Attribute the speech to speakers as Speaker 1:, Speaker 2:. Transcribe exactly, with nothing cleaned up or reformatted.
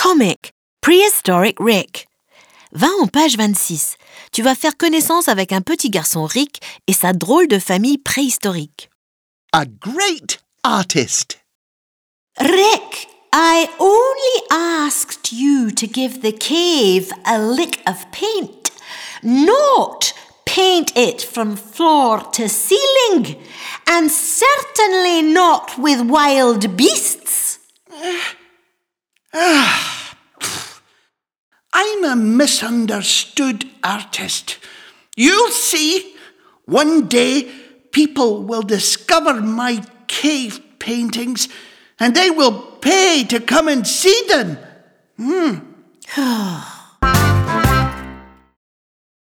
Speaker 1: Comic, Prehistoric Rick. Va en page vingt-six. Tu vas faire connaissance avec un petit garçon Rick et sa drôle de famille préhistorique.
Speaker 2: A great artist.
Speaker 3: Rick, I only asked you to give the cave a lick of paint, not paint it from floor to ceiling, and certainly not with wild beasts.
Speaker 2: I'm a misunderstood artist. You'll see. One day, people will discover my cave paintings and they will pay to come and see them. Hmm.